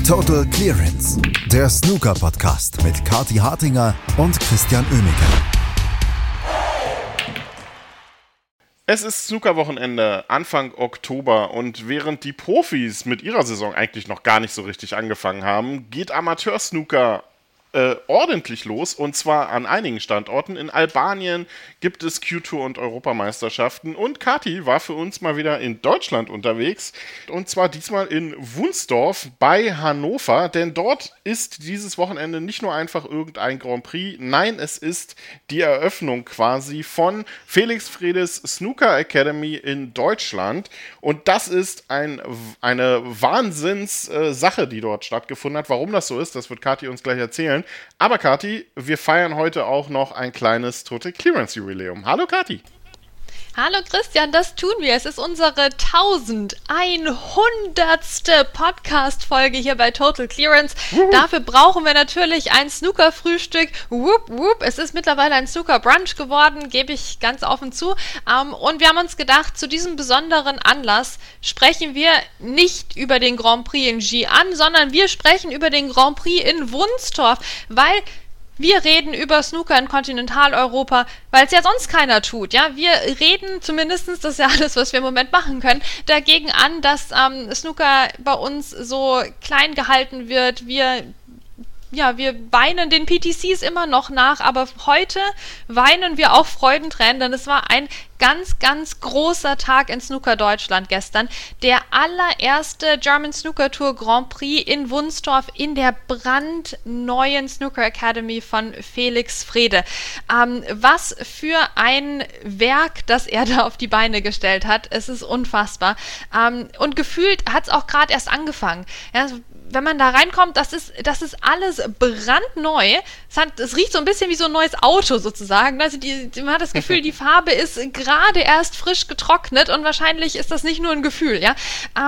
Total Clearance, der Snooker-Podcast mit Kathi Hartinger und Christian Oemeke. Es ist Snooker-Wochenende, Anfang Oktober, und während die Profis mit ihrer Saison eigentlich noch gar nicht so richtig angefangen haben, geht Amateur-Snooker ordentlich los, und zwar an einigen Standorten. In Albanien gibt es Q-Tour und Europameisterschaften, und Kathi war für uns mal wieder in Deutschland unterwegs, und zwar diesmal in Wunsdorf bei Hannover, denn dort ist dieses Wochenende nicht nur einfach irgendein Grand Prix, nein, es ist die Eröffnung quasi von Felix Fredes Snooker Academy in Deutschland, und das ist eine Wahnsinns-Sache, die dort stattgefunden hat. Warum das so ist, das wird Kathi uns gleich erzählen. Aber Kathi, wir feiern heute auch noch ein kleines Total Clearance Jubiläum. Hallo Kathi. Hallo Christian, das tun wir. Es ist unsere 1100. Podcast-Folge hier bei Total Clearance. Dafür brauchen wir natürlich ein Snooker-Frühstück. Whoop, whoop. Es ist mittlerweile ein Snooker-Brunch geworden, gebe ich ganz offen zu. Und wir haben uns gedacht, zu diesem besonderen Anlass sprechen wir nicht über den Grand Prix in Xi'an, sondern wir sprechen über den Grand Prix in Wunstorf, weil wir reden über Snooker in Kontinentaleuropa, weil es ja sonst keiner tut, ja. Wir reden zumindest, das ist ja alles, was wir im Moment machen können, dagegen an, dass Snooker bei uns so klein gehalten wird. Wir weinen den PTCs immer noch nach, aber heute weinen wir auch Freudentränen, denn es war ein ganz, ganz großer Tag in Snooker Deutschland gestern. Der allererste German Snooker Tour Grand Prix in Wunstorf in der brandneuen Snooker Academy von Felix Frede. Was für ein Werk, das er da auf die Beine gestellt hat. Es ist unfassbar. Und gefühlt hat es auch gerade erst angefangen. Ja, wenn man da reinkommt, das ist alles brandneu. Es riecht so ein bisschen wie so ein neues Auto sozusagen. Also man hat das Gefühl, die Farbe ist gerade erst frisch getrocknet, und wahrscheinlich ist das nicht nur ein Gefühl, ja.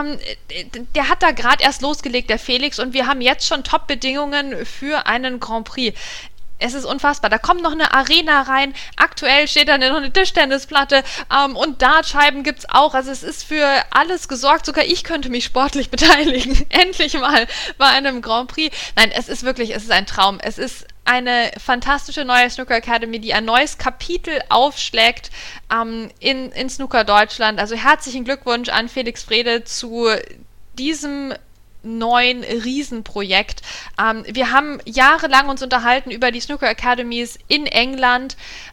Der hat da gerade erst losgelegt, der Felix, und wir haben jetzt schon Top-Bedingungen für einen Grand Prix. Es ist unfassbar. Da kommt noch eine Arena rein. Aktuell steht da noch eine Tischtennisplatte, und Dartscheiben gibt's auch. Also es ist für alles gesorgt. Sogar ich könnte mich sportlich beteiligen. Endlich mal bei einem Grand Prix. Nein, es ist ein Traum. Es ist eine fantastische neue Snooker Academy, die ein neues Kapitel aufschlägt in Snooker Deutschland. Also herzlichen Glückwunsch an Felix Frede zu diesem neuen Riesenprojekt. Wir haben jahrelang uns unterhalten über die Snooker Academies in England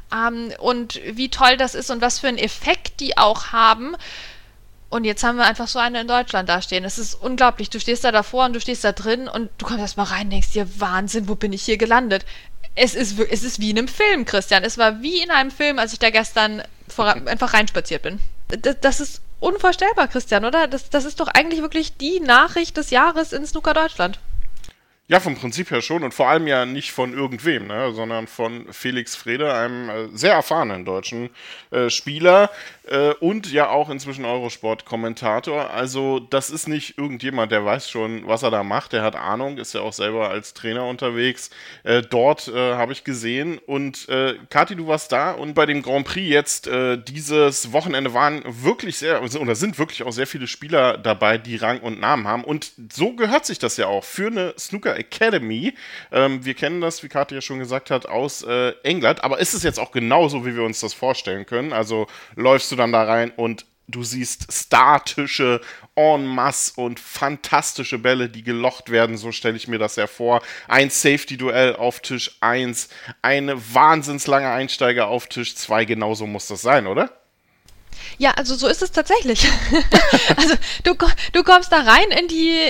und wie toll das ist und was für einen Effekt die auch haben. Und jetzt haben wir einfach so eine in Deutschland dastehen. Es ist unglaublich. Du stehst da davor und du stehst da drin und du kommst erst mal rein und denkst dir, Wahnsinn, wo bin ich hier gelandet? Es ist wie in einem Film, Christian. Es war wie in einem Film, als ich da gestern einfach reinspaziert bin. Das ist unvorstellbar, Christian, oder? Das ist doch eigentlich wirklich die Nachricht des Jahres in Snooker Deutschland. Ja, vom Prinzip her schon, und vor allem ja nicht von irgendwem, ne, sondern von Felix Frede, einem sehr erfahrenen deutschen Spieler und ja auch inzwischen Eurosport-Kommentator. Also das ist nicht irgendjemand, der weiß schon, was er da macht. Der hat Ahnung, ist ja auch selber als Trainer unterwegs. Dort habe ich gesehen, und Kathi, du warst da, und bei dem Grand Prix jetzt dieses Wochenende waren wirklich sind wirklich auch sehr viele Spieler dabei, die Rang und Namen haben, und so gehört sich das ja auch für eine Snooker Academy. Wir kennen das, wie Kathi ja schon gesagt hat, aus England, aber ist es jetzt auch genauso, wie wir uns das vorstellen können? Also läufst du dann da rein und du siehst Startische en masse und fantastische Bälle, die gelocht werden, so stelle ich mir das ja vor. Ein Safety-Duell auf Tisch 1, eine wahnsinnslange Einsteiger auf Tisch 2, genauso muss das sein, oder? Ja, also so ist es tatsächlich. Also du kommst da rein in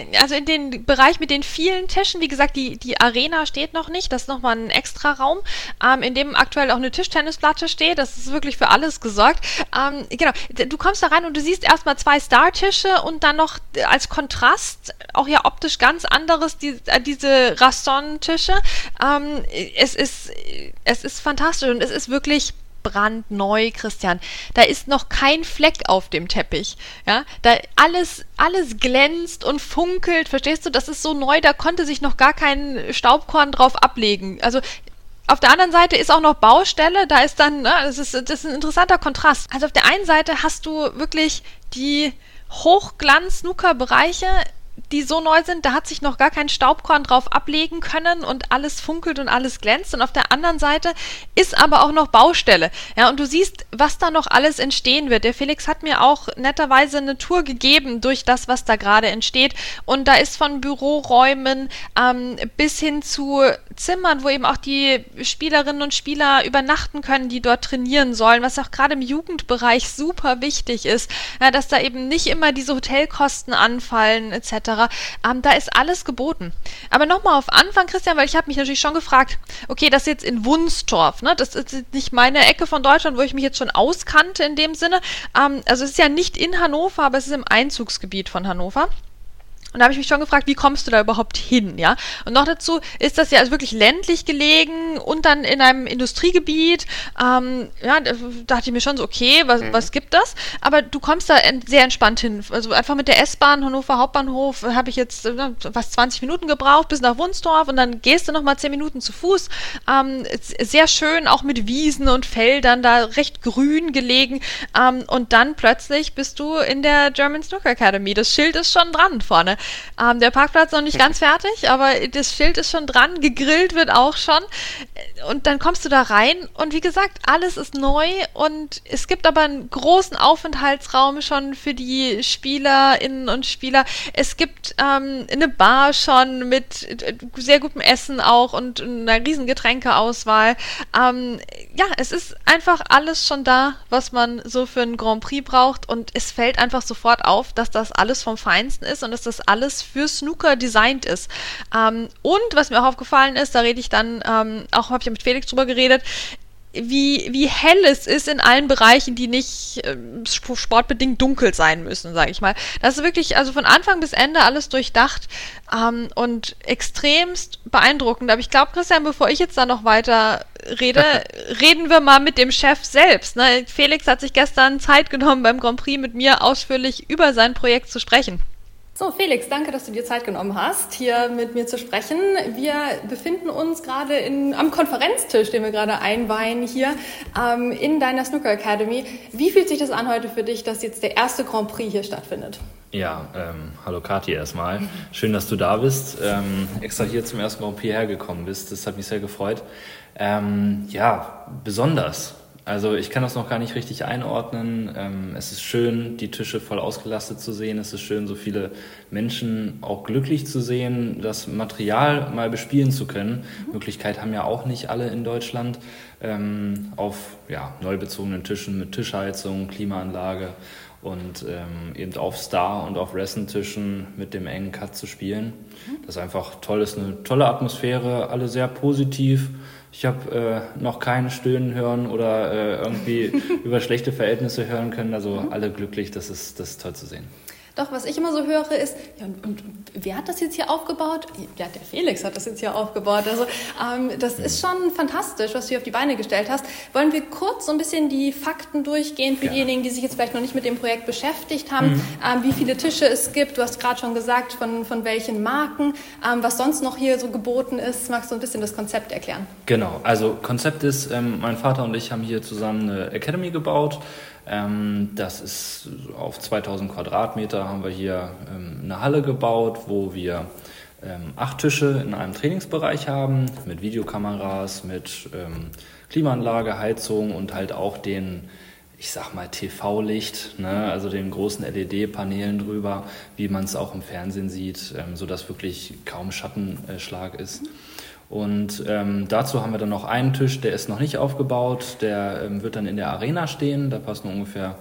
den Bereich mit den vielen Tischen. Wie gesagt, die Arena steht noch nicht. Das ist nochmal ein extra Raum, in dem aktuell auch eine Tischtennisplatte steht. Das ist wirklich für alles gesorgt. Genau, du kommst da rein und du siehst erstmal 2 Startische und dann noch als Kontrast, auch ja optisch ganz anderes, diese Rasson-Tische. Es ist fantastisch, und es ist wirklich brandneu, Christian. Da ist noch kein Fleck auf dem Teppich. Ja, da alles glänzt und funkelt. Verstehst du? Das ist so neu, da konnte sich noch gar kein Staubkorn drauf ablegen. Also auf der anderen Seite ist auch noch Baustelle. Da ist dann, das ist ein interessanter Kontrast. Also auf der einen Seite hast du wirklich die Hochglanz-Snooker-Bereiche die so neu sind, da hat sich noch gar kein Staubkorn drauf ablegen können und alles funkelt und alles glänzt. Und auf der anderen Seite ist aber auch noch Baustelle. Ja, und du siehst, was da noch alles entstehen wird. Der Felix hat mir auch netterweise eine Tour gegeben durch das, was da gerade entsteht. Und da ist von Büroräumen bis hin zu Zimmern, wo eben auch die Spielerinnen und Spieler übernachten können, die dort trainieren sollen, was auch gerade im Jugendbereich super wichtig ist, ja, dass da eben nicht immer diese Hotelkosten anfallen etc. Da ist alles geboten. Aber nochmal auf Anfang, Christian, weil ich habe mich natürlich schon gefragt, okay, das ist jetzt in Wunstorf, ne? Das ist nicht meine Ecke von Deutschland, wo ich mich jetzt schon auskannte in dem Sinne. Also es ist ja nicht in Hannover, aber es ist im Einzugsgebiet von Hannover. Und da habe ich mich schon gefragt, wie kommst du da überhaupt hin, ja? Und noch dazu ist das ja also wirklich ländlich gelegen und dann in einem Industriegebiet. Ja, da dachte ich mir schon so, okay, was gibt das? Aber du kommst da sehr entspannt hin. Also einfach mit der S-Bahn, Hannover Hauptbahnhof, habe ich jetzt 20 Minuten gebraucht bis nach Wunstorf und dann gehst du nochmal 10 Minuten zu Fuß. Sehr schön, auch mit Wiesen und Feldern, da recht grün gelegen. Und dann plötzlich bist du in der German Snooker Academy. Das Schild ist schon dran vorne. Der Parkplatz noch nicht ganz fertig, aber das Schild ist schon dran, gegrillt wird auch schon. Und dann kommst du da rein und wie gesagt, alles ist neu und es gibt aber einen großen Aufenthaltsraum schon für die Spielerinnen und Spieler. Es gibt eine Bar schon mit sehr gutem Essen auch und einer riesen Getränkeauswahl. Ja, es ist einfach alles schon da, was man so für einen Grand Prix braucht und es fällt einfach sofort auf, dass das alles vom Feinsten ist und dass das alles für Snooker designt ist. Und was mir auch aufgefallen ist, da rede ich dann, auch habe ich ja mit Felix drüber geredet, wie hell es ist in allen Bereichen, die nicht sportbedingt dunkel sein müssen, sage ich mal. Das ist wirklich, also von Anfang bis Ende alles durchdacht und extremst beeindruckend. Aber ich glaube, Christian, bevor ich jetzt da noch weiter rede, reden wir mal mit dem Chef selbst. Ne? Felix hat sich gestern Zeit genommen, beim Grand Prix mit mir ausführlich über sein Projekt zu sprechen. So, Felix, danke, dass du dir Zeit genommen hast, hier mit mir zu sprechen. Wir befinden uns gerade am Konferenztisch, den wir gerade einweihen hier, in deiner Snooker Academy. Wie fühlt sich das an heute für dich, dass jetzt der erste Grand Prix hier stattfindet? Ja, hallo Kathi erstmal. Schön, dass du da bist, extra hier zum ersten Grand Prix hergekommen bist. Das hat mich sehr gefreut. Ja, besonders. Also ich kann das noch gar nicht richtig einordnen. Es ist schön, die Tische voll ausgelastet zu sehen. Es ist schön, so viele Menschen auch glücklich zu sehen, das Material mal bespielen zu können. Möglichkeit haben ja auch nicht alle in Deutschland, auf neu bezogenen Tischen mit Tischheizung, Klimaanlage und eben auf Star- und auf Ressen-Tischen mit dem engen Cut zu spielen. Das ist einfach toll, ist eine tolle Atmosphäre, alle sehr positiv. Ich habe noch keinen Stöhnen hören oder irgendwie über schlechte Verhältnisse hören können. Also alle glücklich, das ist toll zu sehen. Doch, was ich immer so höre ist, ja, und wer hat das jetzt hier aufgebaut? Ja, der Felix hat das jetzt hier aufgebaut. Also das ist schon fantastisch, was du hier auf die Beine gestellt hast. Wollen wir kurz so ein bisschen die Fakten durchgehen für diejenigen, die sich jetzt vielleicht noch nicht mit dem Projekt beschäftigt haben, wie viele Tische es gibt. Du hast gerade schon gesagt, von welchen Marken, was sonst noch hier so geboten ist. Magst du ein bisschen das Konzept erklären? Genau, also Konzept ist, mein Vater und ich haben hier zusammen eine Academy gebaut. Das ist auf 2000 Quadratmeter haben wir hier eine Halle gebaut, wo wir 8 Tische in einem Trainingsbereich haben, mit Videokameras, mit Klimaanlage, Heizung und halt auch den, ich sag mal, TV-Licht, ne? Also den großen LED-Paneelen drüber, wie man es auch im Fernsehen sieht, sodass wirklich kaum Schattenschlag ist. Und dazu haben wir dann noch einen Tisch, der ist noch nicht aufgebaut, der wird dann in der Arena stehen, da passen ungefähr,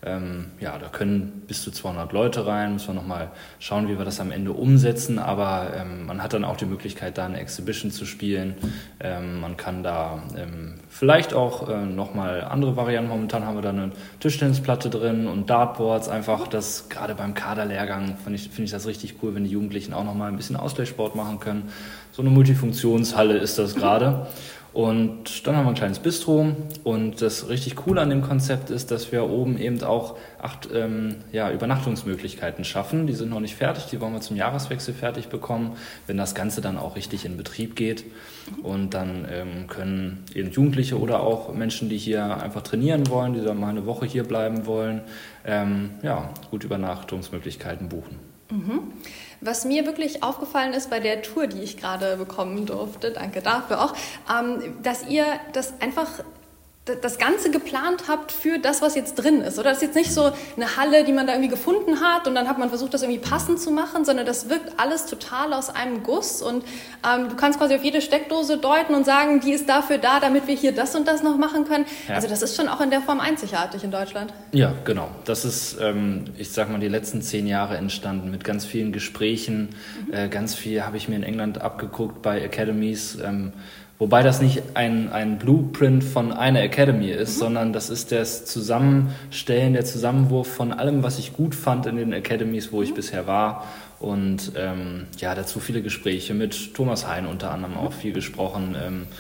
da können bis zu 200 Leute rein, müssen wir nochmal schauen, wie wir das am Ende umsetzen, aber man hat dann auch die Möglichkeit, da eine Exhibition zu spielen, man kann da vielleicht auch nochmal andere Varianten, momentan haben wir da eine Tischtennisplatte drin und Dartboards, einfach das, gerade beim Kaderlehrgang finde ich das richtig cool, wenn die Jugendlichen auch nochmal ein bisschen Ausgleichssport machen können. So eine Multifunktionshalle ist das gerade. Und dann haben wir ein kleines Bistro. Und das richtig Coole an dem Konzept ist, dass wir oben eben auch 8 Übernachtungsmöglichkeiten schaffen. Die sind noch nicht fertig, die wollen wir zum Jahreswechsel fertig bekommen, wenn das Ganze dann auch richtig in Betrieb geht. Und dann können eben Jugendliche oder auch Menschen, die hier einfach trainieren wollen, die dann mal eine Woche hier bleiben wollen, gut Übernachtungsmöglichkeiten buchen. Was mir wirklich aufgefallen ist bei der Tour, die ich gerade bekommen durfte, danke dafür auch, dass ihr das einfach das Ganze geplant habt für das, was jetzt drin ist. Oder das ist jetzt nicht so eine Halle, die man da irgendwie gefunden hat und dann hat man versucht, das irgendwie passend zu machen, sondern das wirkt alles total aus einem Guss und du kannst quasi auf jede Steckdose deuten und sagen, die ist dafür da, damit wir hier das und das noch machen können. Ja. Also das ist schon auch in der Form einzigartig in Deutschland. Ja, genau. Das ist, ich sag mal, die letzten 10 Jahre entstanden mit ganz vielen Gesprächen. Ganz viel habe ich mir in England abgeguckt bei Academies, wobei das nicht ein Blueprint von einer Academy ist, sondern das ist das Zusammenstellen, der Zusammenwurf von allem, was ich gut fand in den Academies, wo ich bisher war. Und dazu viele Gespräche mit Thomas Hein unter anderem auch viel gesprochen.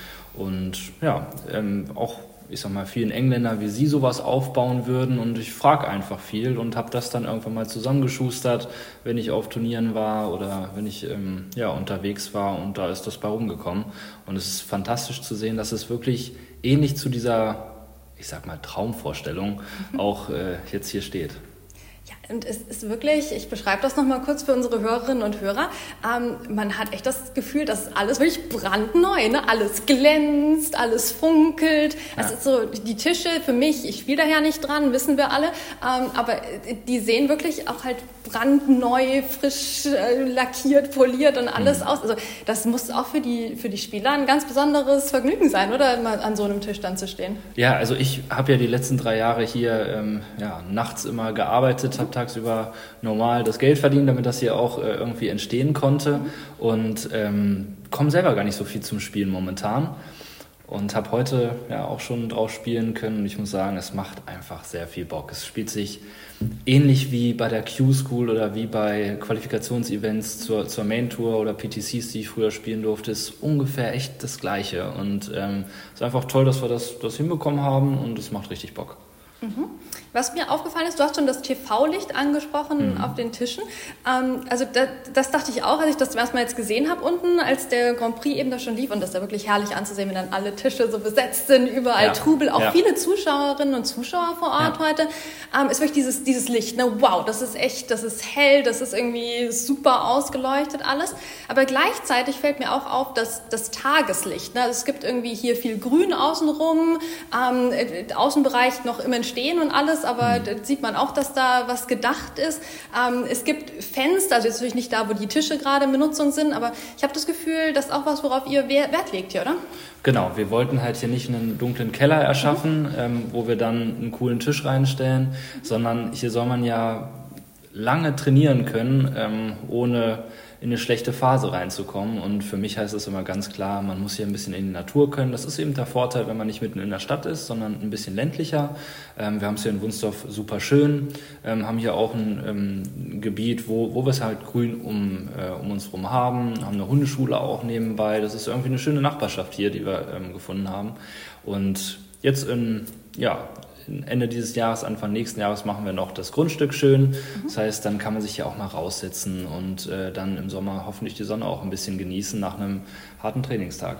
Auch, ich sag mal, vielen Engländer, wie sie sowas aufbauen würden. Und ich frage einfach viel und habe das dann irgendwann mal zusammengeschustert, wenn ich auf Turnieren war oder wenn ich unterwegs war. Und da ist das bei rumgekommen. Und es ist fantastisch zu sehen, dass es wirklich ähnlich zu dieser, ich sag mal, Traumvorstellung auch jetzt hier steht. Ja, und es ist wirklich, ich beschreibe das nochmal kurz für unsere Hörerinnen und Hörer, man hat echt das Gefühl, das ist alles wirklich brandneu, ne? Alles glänzt, alles funkelt. Ja. Es ist so, die Tische für mich, ich spiele da ja nicht dran, wissen wir alle, aber die sehen wirklich auch halt brandneu, frisch lackiert, poliert und alles aus. Also das muss auch für die Spieler ein ganz besonderes Vergnügen sein, oder? Mal an so einem Tisch dann zu stehen. Ja, also ich habe ja die letzten 3 Jahre hier nachts immer gearbeitet, habe tagsüber normal das Geld verdient, damit das hier auch irgendwie entstehen konnte und komme selber gar nicht so viel zum Spielen momentan. Und habe heute auch schon drauf spielen können. Und ich muss sagen, es macht einfach sehr viel Bock. Es spielt sich ähnlich wie bei der Q-School oder wie bei Qualifikationsevents zur Main Tour oder PTCs, die ich früher spielen durfte, ist ungefähr echt das Gleiche. Und es ist einfach toll, dass wir das hinbekommen haben und es macht richtig Bock. Was mir aufgefallen ist, du hast schon das TV-Licht angesprochen auf den Tischen. Also das dachte ich auch, als ich das zum ersten Mal jetzt gesehen habe unten, als der Grand Prix eben da schon lief. Und das ist ja wirklich herrlich anzusehen, wenn dann alle Tische so besetzt sind, überall Trubel, auch viele Zuschauerinnen und Zuschauer vor Ort heute. Ist wirklich dieses Licht, ne? Wow, das ist echt, das ist hell, das ist irgendwie super ausgeleuchtet alles. Aber gleichzeitig fällt mir auch auf, dass das Tageslicht, ne? Also es gibt irgendwie hier viel Grün außenrum, Außenbereich noch im Entstehen und alles, aber da sieht man auch, dass da was gedacht ist. Es gibt Fenster, also jetzt natürlich nicht da, wo die Tische gerade in Benutzung sind, aber ich habe das Gefühl, das ist auch was, worauf ihr Wert legt hier, oder? Genau, wir wollten halt hier nicht einen dunklen Keller erschaffen, wo wir dann einen coolen Tisch reinstellen, sondern hier soll man ja lange trainieren können, ohne in eine schlechte Phase reinzukommen. Und für mich heißt es immer ganz klar, man muss hier ein bisschen in die Natur können. Das ist eben der Vorteil, wenn man nicht mitten in der Stadt ist, sondern ein bisschen ländlicher. Wir haben es hier in Wunsdorf super schön, haben hier auch ein Gebiet, wo wir es halt grün um uns herum haben eine Hundeschule auch nebenbei. Das ist irgendwie eine schöne Nachbarschaft hier, die wir gefunden haben. Und jetzt Ende dieses Jahres, Anfang nächsten Jahres machen wir noch das Grundstück schön. Das heißt, dann kann man sich ja auch mal raussetzen und dann im Sommer hoffentlich die Sonne auch ein bisschen genießen nach einem harten Trainingstag.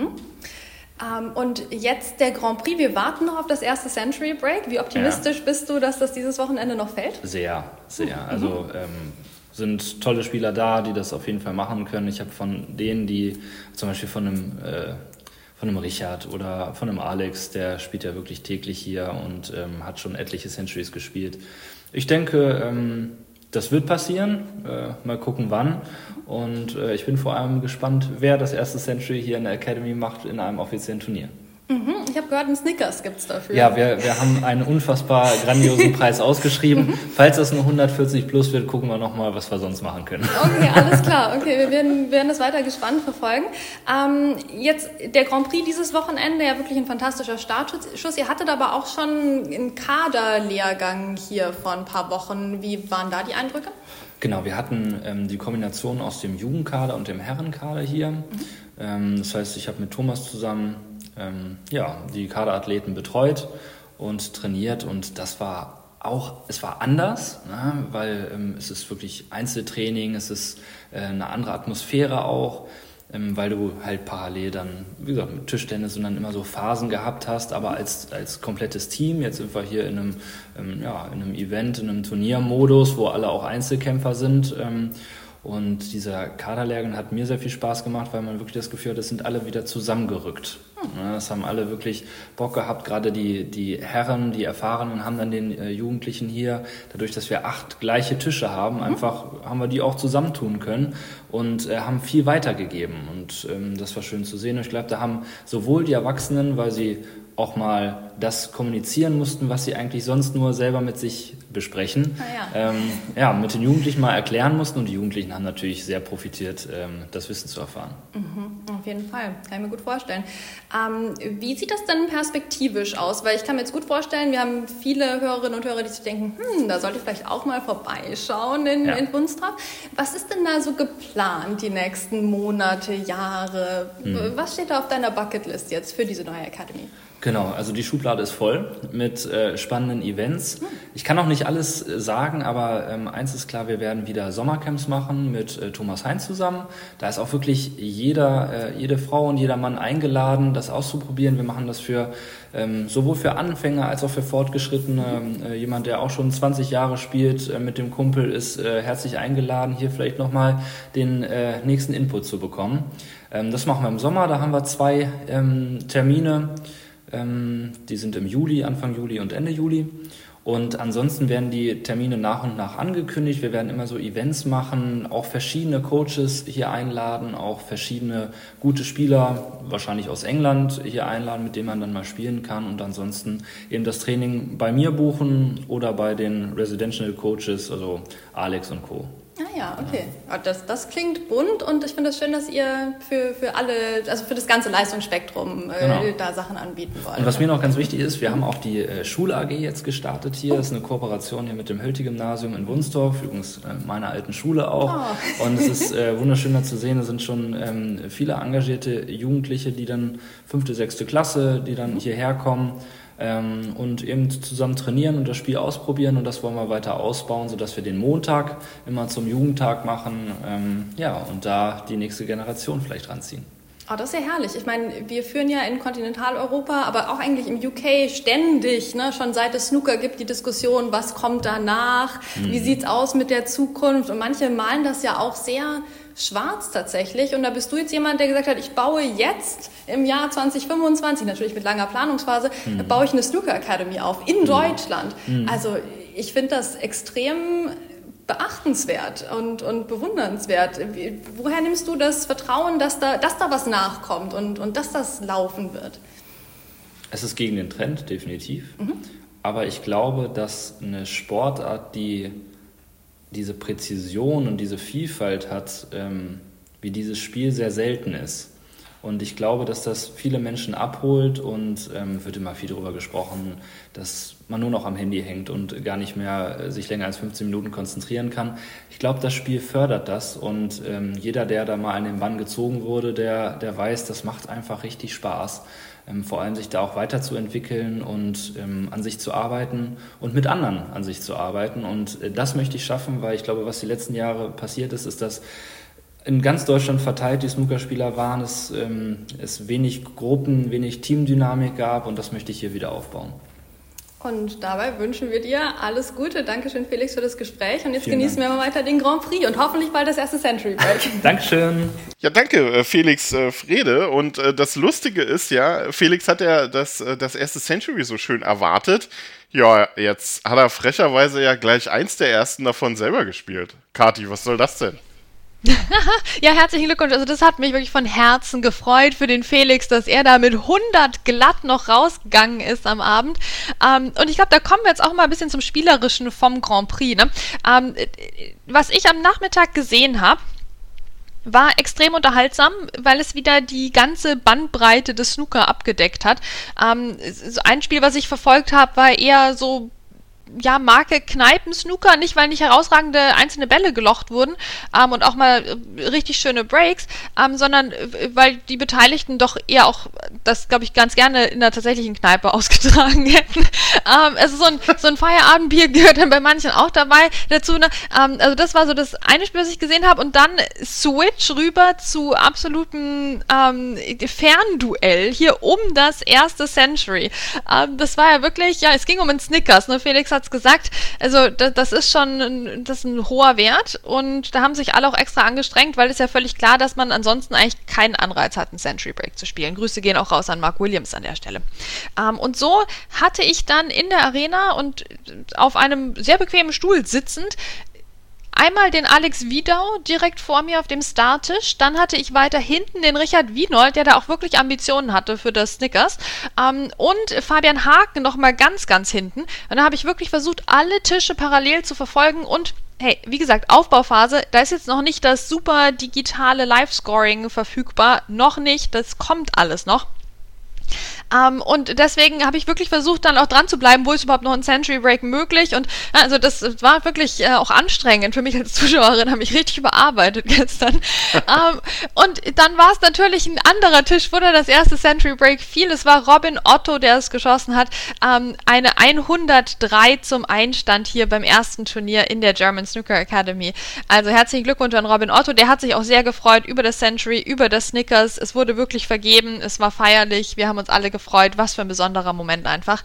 Und jetzt der Grand Prix. Wir warten noch auf das erste Century Break. Wie optimistisch bist du, dass das dieses Wochenende noch fällt? Sehr, sehr. Also sind tolle Spieler da, die das auf jeden Fall machen können. Ich habe von denen, die zum Beispiel von einem Richard oder von einem Alex, der spielt ja wirklich täglich hier und hat schon etliche Centuries gespielt. Ich denke, das wird passieren. Mal gucken, wann. Und ich bin vor allem gespannt, wer das erste Century hier in der Academy macht in einem offiziellen Turnier. Ich habe gehört, einen Snickers gibt es dafür. Ja, wir haben einen unfassbar grandiosen Preis ausgeschrieben. Falls das nur 140 plus wird, gucken wir nochmal, was wir sonst machen können. Okay, alles klar. Okay, wir werden das weiter gespannt verfolgen. Jetzt der Grand Prix dieses Wochenende, ja wirklich ein fantastischer Startschuss. Ihr hattet aber auch schon einen Kaderlehrgang hier vor ein paar Wochen. Wie waren da die Eindrücke? Genau, wir hatten die Kombination aus dem Jugendkader und dem Herrenkader hier. Das heißt, ich habe mit Thomas zusammen die Kaderathleten betreut und trainiert und es war anders, ne? Weil es ist wirklich Einzeltraining, es ist eine andere Atmosphäre auch. weil du halt parallel dann, wie gesagt, mit Tischtennis und dann immer so Phasen gehabt hast, aber als komplettes Team. Jetzt sind wir hier in einem Event, in einem Turniermodus, wo alle auch Einzelkämpfer sind. Und dieser Kaderlehrgang hat mir sehr viel Spaß gemacht, weil man wirklich das Gefühl hat, es sind alle wieder zusammengerückt. Das haben alle wirklich Bock gehabt, gerade die Herren, die Erfahrenen haben dann den Jugendlichen hier, dadurch, dass wir 8 gleiche Tische haben, einfach haben wir die auch zusammentun können und haben viel weitergegeben. Und das war schön zu sehen. Und ich glaube, da haben sowohl die Erwachsenen, weil sie auch mal das kommunizieren mussten, was sie eigentlich sonst nur selber mit sich besprechen, mit den Jugendlichen mal erklären mussten, und die Jugendlichen haben natürlich sehr profitiert, das Wissen zu erfahren. Auf jeden Fall, kann ich mir gut vorstellen. Wie sieht das denn perspektivisch aus? Weil ich kann mir jetzt gut vorstellen, wir haben viele Hörerinnen und Hörer, die sich denken, da sollte ich vielleicht auch mal vorbeischauen in Wunstorf. Was ist denn da so geplant die nächsten Monate, Jahre? Was steht da auf deiner Bucketlist jetzt für diese neue Academy? Genau, also die Schublade ist voll mit spannenden Events. Ich kann auch nicht alles sagen, aber eins ist klar, wir werden wieder Sommercamps machen mit Thomas Heinz zusammen. Da ist auch wirklich jede Frau und jeder Mann eingeladen, das auszuprobieren. Wir machen das sowohl für Anfänger als auch für Fortgeschrittene. Jemand, der auch schon 20 Jahre spielt mit dem Kumpel, ist herzlich eingeladen, hier vielleicht nochmal den nächsten Input zu bekommen. Das machen wir im Sommer, da haben wir 2 Termine. Die sind im Juli, Anfang Juli und Ende Juli. Und ansonsten werden die Termine nach und nach angekündigt. Wir werden immer so Events machen, auch verschiedene Coaches hier einladen, auch verschiedene gute Spieler, wahrscheinlich aus England, hier einladen, mit denen man dann mal spielen kann. Und ansonsten eben das Training bei mir buchen oder bei den Residential Coaches, also Alex und Co. Ah ja, okay. Das klingt bunt, und ich finde es schön, dass ihr für alle, also für das ganze Leistungsspektrum da Sachen anbieten wollt. Und was mir noch ganz wichtig ist, wir haben auch die Schule AG jetzt gestartet hier. Das ist eine Kooperation hier mit dem Hölty-Gymnasium in Wunstorf, übrigens meiner alten Schule auch. Oh. Und es ist wunderschön da zu sehen, da sind schon viele engagierte Jugendliche, die dann 5., 6. Klasse, die dann hierher kommen. Und eben zusammen trainieren und das Spiel ausprobieren, und das wollen wir weiter ausbauen, sodass wir den Montag immer zum Jugendtag machen, und da die nächste Generation vielleicht ranziehen. Oh, das ist ja herrlich. Ich meine, wir führen ja in Kontinentaleuropa, aber auch eigentlich im UK ständig, schon seit es Snooker gibt, die Diskussion, was kommt danach, wie sieht's aus mit der Zukunft, und manche malen das ja auch sehr schwarz tatsächlich, und da bist du jetzt jemand, der gesagt hat, ich baue jetzt im Jahr 2025, natürlich mit langer Planungsphase, baue ich eine Snooker Academy auf in Deutschland. Also ich finde das extrem beachtenswert und bewundernswert. Woher nimmst du das Vertrauen, dass da was nachkommt und dass das laufen wird? Es ist gegen den Trend, definitiv. Aber ich glaube, dass eine Sportart, die diese Präzision und diese Vielfalt hat, wie dieses Spiel, sehr selten ist. Und ich glaube, dass das viele Menschen abholt, und wird immer viel darüber gesprochen, dass man nur noch am Handy hängt und gar nicht mehr sich länger als 15 Minuten konzentrieren kann. Ich glaube, das Spiel fördert das, und jeder, der da mal an den Bann gezogen wurde, der weiß, das macht einfach richtig Spaß. Vor allem sich da auch weiterzuentwickeln und an sich zu arbeiten und mit anderen an sich zu arbeiten. Und das möchte ich schaffen, weil ich glaube, was die letzten Jahre passiert ist, dass in ganz Deutschland verteilt die Snookerspieler waren, es wenig Gruppen, wenig Teamdynamik gab, und das möchte ich hier wieder aufbauen. Und dabei wünschen wir dir alles Gute. Dankeschön, Felix, für das Gespräch. Und jetzt genießen wir mal weiter den Grand Prix und hoffentlich bald das erste Century Break. Dankeschön. Ja, danke, Felix Frede. Und das Lustige ist ja, Felix hat ja das erste Century so schön erwartet. Ja, jetzt hat er frecherweise ja gleich eins der ersten davon selber gespielt. Kathi, was soll das denn? Ja, herzlichen Glückwunsch. Also das hat mich wirklich von Herzen gefreut für den Felix, dass er da mit 100 glatt noch rausgegangen ist am Abend. Und ich glaube, da kommen wir jetzt auch mal ein bisschen zum Spielerischen vom Grand Prix. Ne? Was ich am Nachmittag gesehen habe, war extrem unterhaltsam, weil es wieder die ganze Bandbreite des Snooker abgedeckt hat. Ein Spiel, was ich verfolgt habe, war eher so Marke Kneipen-Snooker, nicht weil nicht herausragende einzelne Bälle gelocht wurden und auch mal richtig schöne Breaks, sondern weil die Beteiligten doch eher auch das, glaube ich, ganz gerne in der tatsächlichen Kneipe ausgetragen hätten. Also so ein Feierabendbier gehört dann bei manchen auch dabei dazu. Ne? Also das war so das eine Spiel, was ich gesehen habe, und dann Switch rüber zu absolutem Fernduell hier um das erste Century. Das war ja wirklich, es ging um einen Snickers, ne? Felix hat's gesagt, also das ist ein hoher Wert, und da haben sich alle auch extra angestrengt, weil es ja völlig klar, dass man ansonsten eigentlich keinen Anreiz hat, einen Century Break zu spielen. Grüße gehen auch raus an Mark Williams an der Stelle. Und so hatte ich dann in der Arena und auf einem sehr bequemen Stuhl sitzend einmal den Alex Wiedau direkt vor mir auf dem Starttisch, dann hatte ich weiter hinten den Richard Wienold, der da auch wirklich Ambitionen hatte für das Snickers, und Fabian Haken nochmal ganz, ganz hinten. Und dann habe ich wirklich versucht, alle Tische parallel zu verfolgen, und hey, wie gesagt, Aufbauphase, da ist jetzt noch nicht das super digitale Live-Scoring verfügbar, noch nicht, das kommt alles noch. Und deswegen habe ich wirklich versucht, dann auch dran zu bleiben, wo ist überhaupt noch ein Century Break möglich, und also das war wirklich auch anstrengend für mich als Zuschauerin, habe mich richtig überarbeitet gestern. Und dann war es natürlich ein anderer Tisch, wo da das erste Century Break fiel. Es war Robin Otto, der es geschossen hat. Eine 103 zum Einstand hier beim ersten Turnier in der German Snooker Academy. Also herzlichen Glückwunsch an Robin Otto, der hat sich auch sehr gefreut über das Century, über das Snickers. Es wurde wirklich vergeben, es war feierlich, wir haben uns alle gefreut, was für ein besonderer Moment einfach.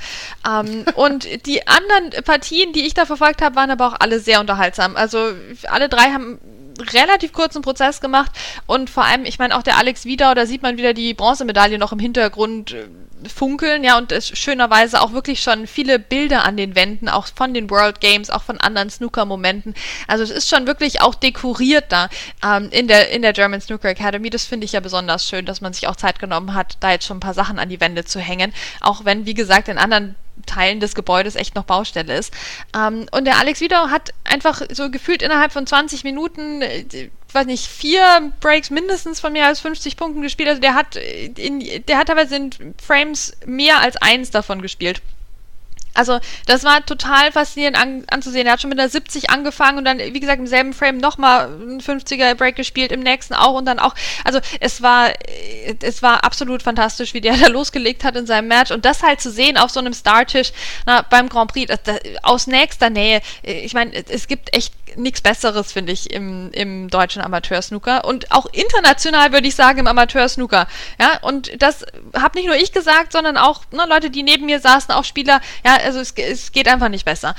Und die anderen Partien, die ich da verfolgt habe, waren aber auch alle sehr unterhaltsam. Also alle drei haben relativ kurzen Prozess gemacht, und vor allem, ich meine, auch der Alex Wiedau, da sieht man wieder die Bronzemedaille noch im Hintergrund funkeln, ja, und schönerweise auch wirklich schon viele Bilder an den Wänden, auch von den World Games, auch von anderen Snooker-Momenten. Also es ist schon wirklich auch dekoriert da in der German Snooker Academy. Das finde ich ja besonders schön, dass man sich auch Zeit genommen hat, da jetzt schon ein paar Sachen an die Wände zu hängen, auch wenn, wie gesagt, in anderen Teilen des Gebäudes echt noch Baustelle ist. Und der Alex Wiedau hat einfach so gefühlt innerhalb von 20 Minuten, weiß nicht, 4 Breaks mindestens von mehr als 50 Punkten gespielt. Also der hat teilweise in Frames mehr als 1 davon gespielt. Also das war total faszinierend anzusehen. Er hat schon mit einer 70 angefangen und dann, wie gesagt, im selben Frame nochmal einen 50er Break gespielt, im nächsten auch und dann auch. Also es war absolut fantastisch, wie der da losgelegt hat in seinem Match. Und das halt zu sehen auf so einem Starttisch beim Grand Prix, aus nächster Nähe. Ich meine, es gibt echt nichts Besseres, finde ich, im deutschen Amateur-Snooker. Und auch international, würde ich sagen, im Amateur-Snooker. Ja, und das habe nicht nur ich gesagt, sondern auch Leute, die neben mir saßen, auch Spieler. Ja, also es geht einfach nicht besser.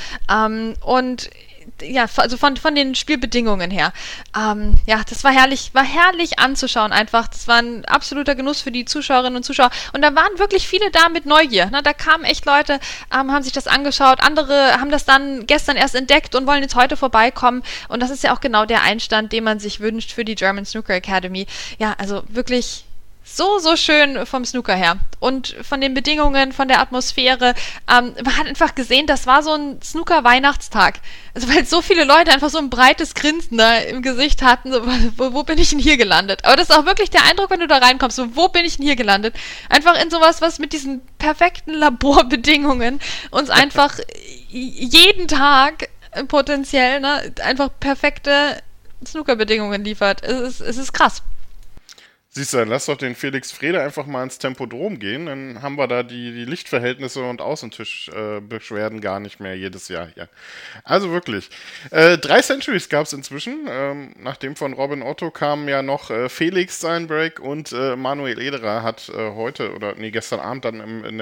Und ja, also von den Spielbedingungen her. Das war herrlich anzuschauen einfach. Das war ein absoluter Genuss für die Zuschauerinnen und Zuschauer. Und da waren wirklich viele da mit Neugier. Ne? Da kamen echt Leute, haben sich das angeschaut. Andere haben das dann gestern erst entdeckt und wollen jetzt heute vorbeikommen. Und das ist ja auch genau der Einstand, den man sich wünscht für die German Snooker Academy. Ja, also wirklich so schön vom Snooker her. Und von den Bedingungen, von der Atmosphäre. Man hat einfach gesehen, das war so ein Snooker-Weihnachtstag. Also weil so viele Leute einfach so ein breites Grinsen da im Gesicht hatten. So, wo bin ich denn hier gelandet? Aber das ist auch wirklich der Eindruck, wenn du da reinkommst. So, wo bin ich denn hier gelandet? Einfach in sowas, was mit diesen perfekten Laborbedingungen uns einfach jeden Tag potenziell einfach perfekte Snooker-Bedingungen liefert. Es ist krass. Siehst du, dann lass doch den Felix Frede einfach mal ins Tempodrom gehen, dann haben wir da die Lichtverhältnisse und Außentischbeschwerden gar nicht mehr jedes Jahr hier. Also wirklich. 3 Centuries gab es inzwischen. Nach dem von Robin Otto kam ja noch Felix sein Break, und Manuel Ederer hat gestern Abend dann in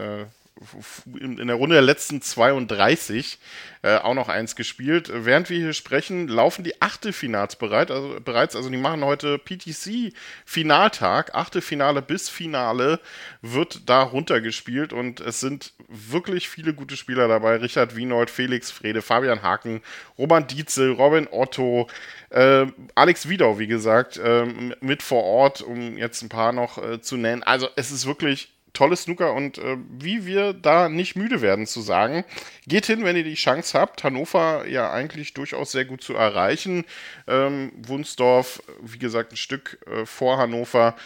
der Runde der letzten 32 auch noch eins gespielt. Während wir hier sprechen, laufen die Achtelfinals bereits. Also die machen heute PTC-Finaltag. Achtelfinale bis Finale wird da runtergespielt, und es sind wirklich viele gute Spieler dabei. Richard Wienold, Felix Frede, Fabian Haken, Roman Dietzel, Robin Otto, Alex Wiedau, wie gesagt, mit vor Ort, um jetzt ein paar noch zu nennen. Also es ist wirklich tolles Snooker, und wie wir da nicht müde werden zu sagen, geht hin, wenn ihr die Chance habt. Hannover ja eigentlich durchaus sehr gut zu erreichen. Wunsdorf, wie gesagt, ein Stück vor Hannover.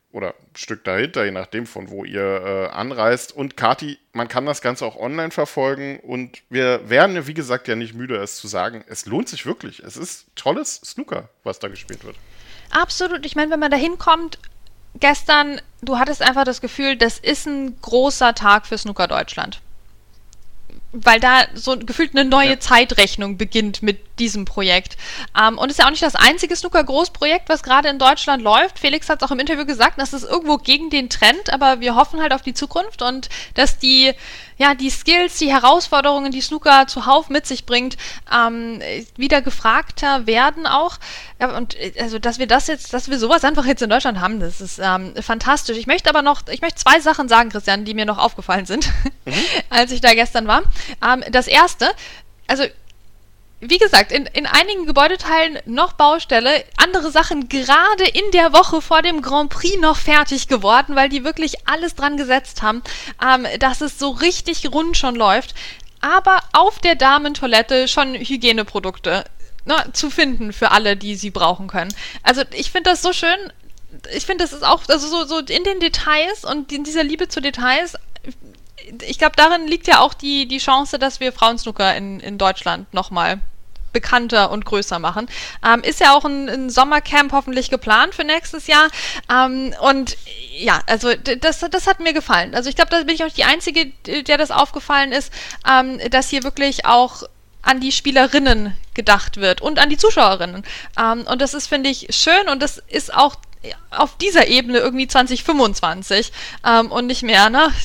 oder ein Stück dahinter, je nachdem von wo ihr anreist. Und Kati, man kann das Ganze auch online verfolgen und wir werden, wie gesagt, ja nicht müde, es zu sagen. Es lohnt sich wirklich. Es ist tolles Snooker, was da gespielt wird. Absolut. Ich meine, wenn man da hinkommt, gestern, du hattest einfach das Gefühl, das ist ein großer Tag für Snooker Deutschland. Weil da so gefühlt eine neue Zeitrechnung beginnt mit diesem Projekt. Und es ist ja auch nicht das einzige Snooker-Großprojekt, was gerade in Deutschland läuft. Felix hat es auch im Interview gesagt, das ist irgendwo gegen den Trend, aber wir hoffen halt auf die Zukunft und dass die Skills, die Herausforderungen, die Snooker zuhauf mit sich bringt, wieder gefragter werden auch. Ja, und also, dass wir sowas einfach jetzt in Deutschland haben, das ist fantastisch. Ich möchte zwei Sachen sagen, Christian, die mir noch aufgefallen sind, als ich da gestern war. Das erste, also wie gesagt, in einigen Gebäudeteilen noch Baustelle, andere Sachen gerade in der Woche vor dem Grand Prix noch fertig geworden, weil die wirklich alles dran gesetzt haben, dass es so richtig rund schon läuft. Aber auf der Damentoilette schon Hygieneprodukte zu finden für alle, die sie brauchen können. Also ich finde das so schön. Ich finde, das ist auch so in den Details und in dieser Liebe zu Details. Ich glaube, darin liegt ja auch die Chance, dass wir Frauensnooker in Deutschland nochmal bekannter und größer machen. Ist ja auch ein Sommercamp hoffentlich geplant für nächstes Jahr. Und ja, also das hat mir gefallen. Also ich glaube, da bin ich auch die Einzige, der das aufgefallen ist, dass hier wirklich auch an die Spielerinnen gedacht wird und an die Zuschauerinnen. Und das ist, finde ich, schön und das ist auch auf dieser Ebene irgendwie 2025 und nicht mehr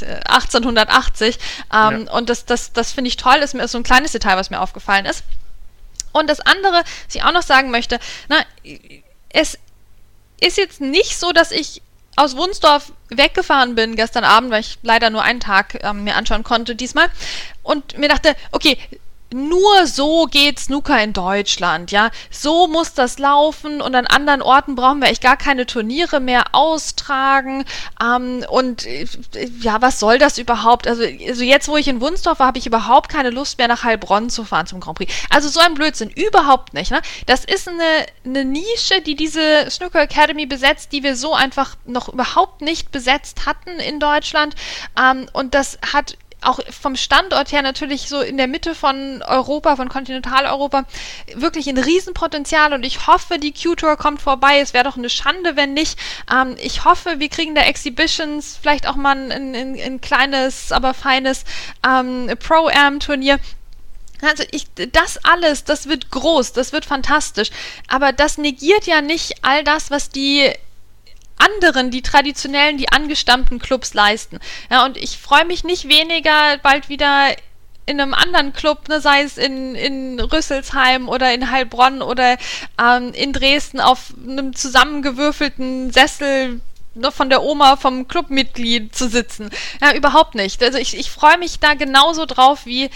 1880. Und das finde ich toll. Das ist so ein kleines Detail, was mir aufgefallen ist. Und das andere, was ich auch noch sagen möchte, es ist jetzt nicht so, dass ich aus Wunsdorf weggefahren bin gestern Abend, weil ich leider nur einen Tag mir anschauen konnte diesmal und mir dachte, okay, nur so geht Snooker in Deutschland, ja. So muss das laufen und an anderen Orten brauchen wir echt gar keine Turniere mehr austragen. Und ja, was soll das überhaupt? Also jetzt, wo ich in Wunsdorf war, habe ich überhaupt keine Lust mehr, nach Heilbronn zu fahren zum Grand Prix. Also so ein Blödsinn, überhaupt nicht. Ne? Das ist eine Nische, die diese Snooker Academy besetzt, die wir so einfach noch überhaupt nicht besetzt hatten in Deutschland. Und das hat auch vom Standort her natürlich so in der Mitte von Europa, von Kontinentaleuropa, wirklich ein Riesenpotenzial und ich hoffe, die Q-Tour kommt vorbei. Es wäre doch eine Schande, wenn nicht. Ich hoffe, wir kriegen da Exhibitions, vielleicht auch mal ein kleines, aber feines Pro-Am-Turnier. Also das alles, das wird groß, das wird fantastisch, aber das negiert ja nicht all das, was die anderen, die traditionellen, die angestammten Clubs leisten. Ja, und ich freue mich nicht weniger, bald wieder in einem anderen Club, sei es in Rüsselsheim oder in Heilbronn oder in Dresden auf einem zusammengewürfelten Sessel von der Oma vom Clubmitglied zu sitzen. Ja, überhaupt nicht. Also ich freue mich da genauso drauf wie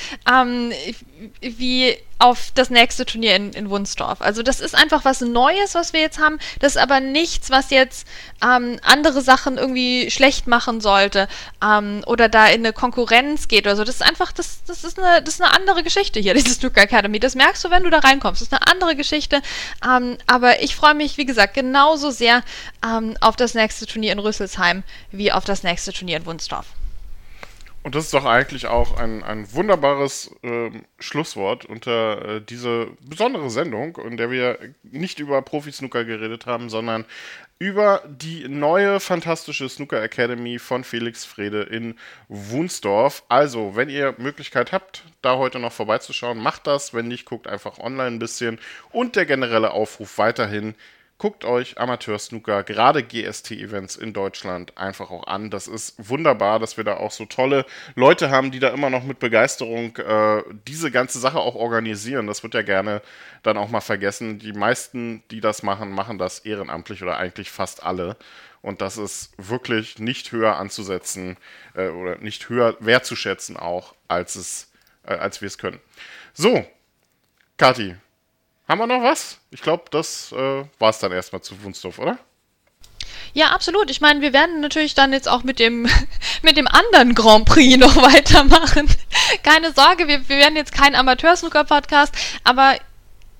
auf das nächste Turnier in Wunsdorf. Also das ist einfach was Neues, was wir jetzt haben. Das ist aber nichts, was jetzt andere Sachen irgendwie schlecht machen sollte oder da in eine Konkurrenz geht oder so. Das ist einfach, das ist eine andere Geschichte hier, diese Snooker Academy. Das merkst du, wenn du da reinkommst. Das ist eine andere Geschichte. Aber ich freue mich, wie gesagt, genauso sehr auf das nächste Turnier in Rüsselsheim wie auf das nächste Turnier in Wunsdorf. Und das ist doch eigentlich auch ein wunderbares Schlusswort unter diese besondere Sendung, in der wir nicht über Profi-Snooker geredet haben, sondern über die neue fantastische Snooker Academy von Felix Frede in Wunsdorf. Also, wenn ihr Möglichkeit habt, da heute noch vorbeizuschauen, macht das. Wenn nicht, guckt einfach online ein bisschen. Und der generelle Aufruf weiterhin: Guckt euch Amateur-Snooker, gerade GST-Events in Deutschland einfach auch an. Das ist wunderbar, dass wir da auch so tolle Leute haben, die da immer noch mit Begeisterung diese ganze Sache auch organisieren. Das wird ja gerne dann auch mal vergessen. Die meisten, die das machen, machen das ehrenamtlich oder eigentlich fast alle. Und das ist wirklich nicht höher anzusetzen oder nicht höher wertzuschätzen auch, als wir es können. So, Kathi, haben wir noch was? Ich glaube, das war es dann erstmal zu Wunsdorf, oder? Ja, absolut. Ich meine, wir werden natürlich dann jetzt auch mit dem anderen Grand Prix noch weitermachen. Keine Sorge, wir werden jetzt kein Amateur-Snooker-Podcast, aber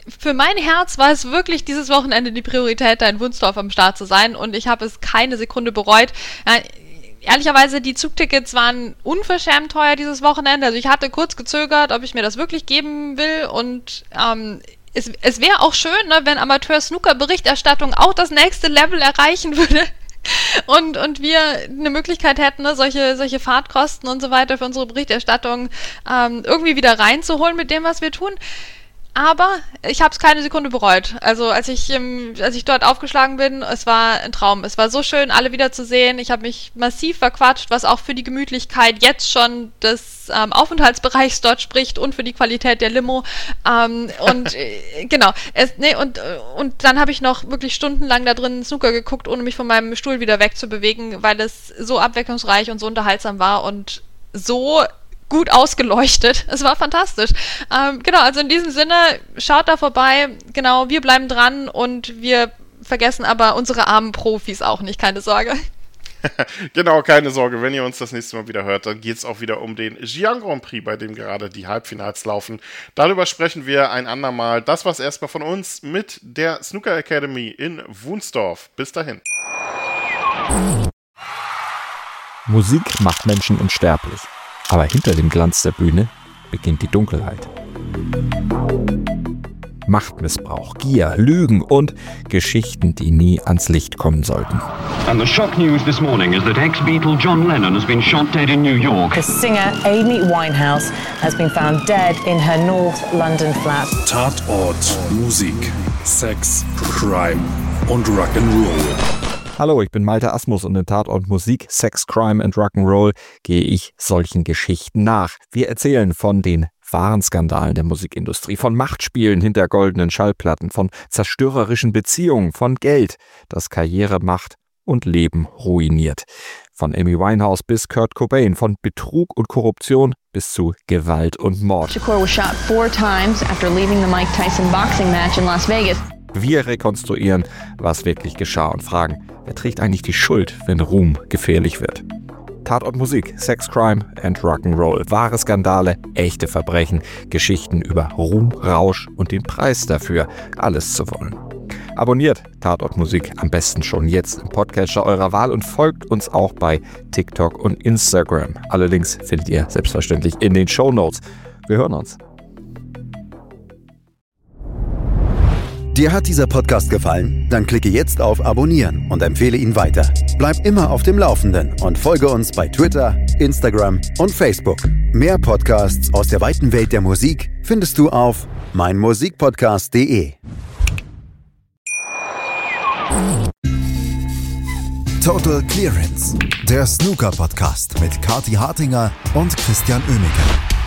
für mein Herz war es wirklich dieses Wochenende die Priorität, da in Wunstorf am Start zu sein und ich habe es keine Sekunde bereut. Ehrlicherweise, die Zugtickets waren unverschämt teuer dieses Wochenende. Also ich hatte kurz gezögert, ob ich mir das wirklich geben will und es wäre auch schön, ne, wenn Amateur-Snooker-Berichterstattung auch das nächste Level erreichen würde. Und wir eine Möglichkeit hätten, ne, solche Fahrtkosten und so weiter für unsere Berichterstattung irgendwie wieder reinzuholen mit dem, was wir tun. Aber ich habe es keine Sekunde bereut. Also als ich dort aufgeschlagen bin, es war ein Traum. Es war so schön, alle wiederzusehen. Ich habe mich massiv verquatscht, was auch für die Gemütlichkeit jetzt schon des Aufenthaltsbereichs dort spricht und für die Qualität der Limo. Genau. Und dann habe ich noch wirklich stundenlang da drin Snooker geguckt, ohne mich von meinem Stuhl wieder wegzubewegen, weil es so abwechslungsreich und so unterhaltsam war und so gut ausgeleuchtet. Es war fantastisch. Genau, also in diesem Sinne, schaut da vorbei. Genau, wir bleiben dran und wir vergessen aber unsere armen Profis auch nicht, keine Sorge. Genau, keine Sorge. Wenn ihr uns das nächste Mal wieder hört, dann geht es auch wieder um den Xi'an Grand Prix, bei dem gerade die Halbfinals laufen. Darüber sprechen wir ein andermal. Das war's erstmal von uns mit der Snooker Academy in Wunstorf. Bis dahin. Musik macht Menschen unsterblich. Aber hinter dem Glanz der Bühne beginnt die Dunkelheit. Machtmissbrauch, Gier, Lügen und Geschichten, die nie ans Licht kommen sollten. And the shock news this morning is that ex-Beatle John Lennon has been shot dead in New York. The singer Amy Winehouse has been found dead in her North London flat. Tatort, Musik, Sex, Crime und Rock'n'Roll. Hallo, ich bin Malte Asmus und in Tatort Musik, Sex, Crime and Rock'n'Roll gehe ich solchen Geschichten nach. Wir erzählen von den wahren Skandalen der Musikindustrie, von Machtspielen hinter goldenen Schallplatten, von zerstörerischen Beziehungen, von Geld, das Karriere macht und Leben ruiniert. Von Amy Winehouse bis Kurt Cobain, von Betrug und Korruption bis zu Gewalt und Mord. Shakur was shot 4 times after leaving the Mike Tyson boxing match in Las Vegas. Wir rekonstruieren, was wirklich geschah und fragen, wer trägt eigentlich die Schuld, wenn Ruhm gefährlich wird? Tatort Musik, Sex, Crime and Rock'n'Roll. Wahre Skandale, echte Verbrechen, Geschichten über Ruhm, Rausch und den Preis dafür, alles zu wollen. Abonniert Tatort Musik am besten schon jetzt im Podcatcher eurer Wahl und folgt uns auch bei TikTok und Instagram. Alle Links findet ihr selbstverständlich in den Shownotes. Wir hören uns. Dir hat dieser Podcast gefallen? Dann klicke jetzt auf Abonnieren und empfehle ihn weiter. Bleib immer auf dem Laufenden und folge uns bei Twitter, Instagram und Facebook. Mehr Podcasts aus der weiten Welt der Musik findest du auf meinmusikpodcast.de. Total Clearance, der Snooker-Podcast mit Kathi Hartinger und Christian Oemeke.